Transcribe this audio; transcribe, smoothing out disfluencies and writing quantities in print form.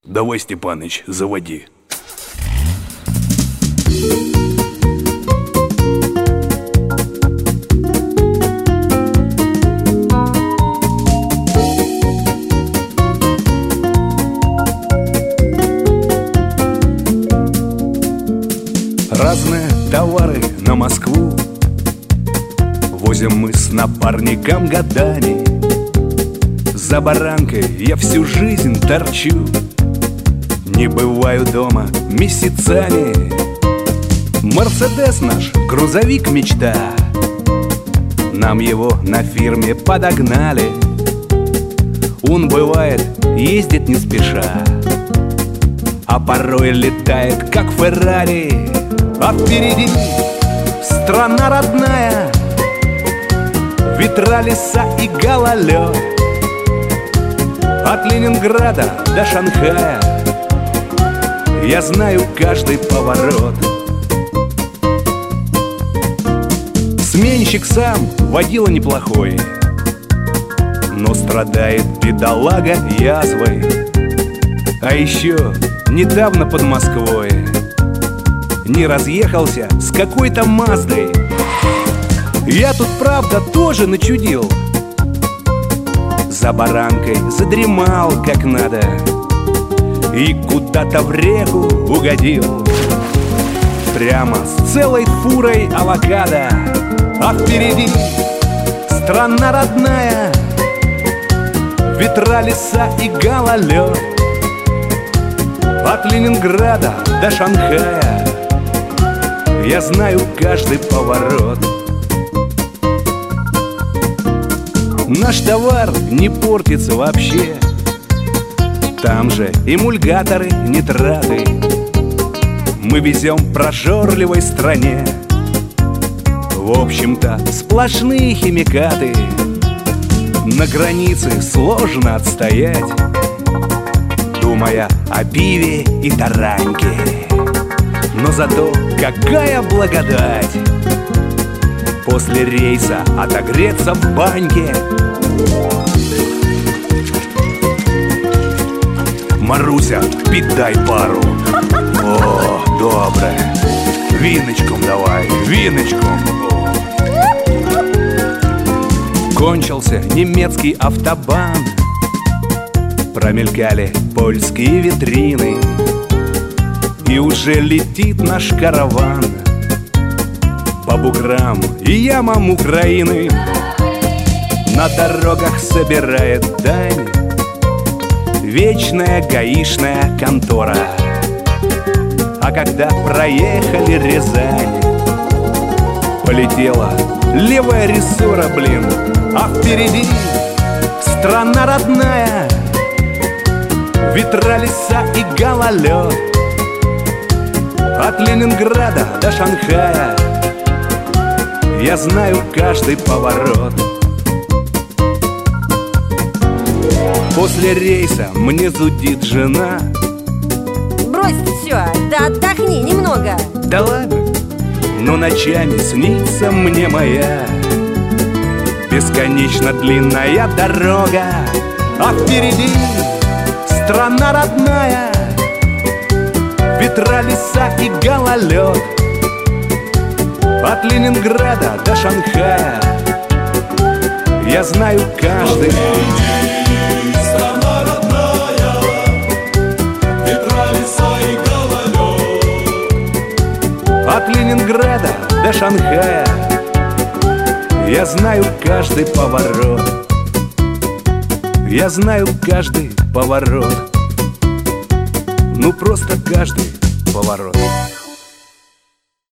Давай, Степаныч, заводи. Разные товары на Москву возим мы с напарником годами. За баранкой я всю жизнь торчу, не бываю дома месяцами. Мерседес наш, грузовик мечта, нам его на фирме подогнали. Он бывает, ездит не спеша, а порой летает как Феррари. А впереди страна родная, ветра, леса и гололед. От Ленинграда до Шанхая я знаю каждый поворот. Сменщик сам водила неплохой, но страдает бедолага язвой. А еще недавно под Москвой не разъехался с какой-то Маздой. Я тут, правда, тоже начудил, за баранкой задремал как надо и куда-то в реку угодил, прямо с целой фурой авокадо. А впереди страна родная, ветра, леса и гололед. От Ленинграда до Шанхая я знаю каждый поворот. Наш товар не портится вообще, там же эмульгаторы, нитраты. Мы везем прожорливой стране, в общем-то, сплошные химикаты. На границе сложно отстоять, думая о пиве и тараньке. Но зато какая благодать после рейса отогреться в баньке. Маруся, піддай пару. О, добре. Виночком давай, виночком. Кончился немецкий автобан, промелькали польские витрины, и уже летит наш караван по буграм и ямам Украины. На дорогах собирает дань вечная гаишная контора. А когда проехали Рязань, полетела левая рессора, блин. А впереди страна родная, ветра, леса и гололед. От Ленинграда до Шанхая я знаю каждый поворот. После рейса мне зудит жена. Брось все, да отдохни немного. Да ладно, но ночами снится мне моя бесконечно длинная дорога. А впереди страна родная, ветра, леса и гололед. От Ленинграда до Шанхая я знаю каждый. Страна родная, ветра, леса и гололед. От Ленинграда до Шанхая я знаю каждый поворот. Я знаю каждый поворот. Ну просто каждый поворот.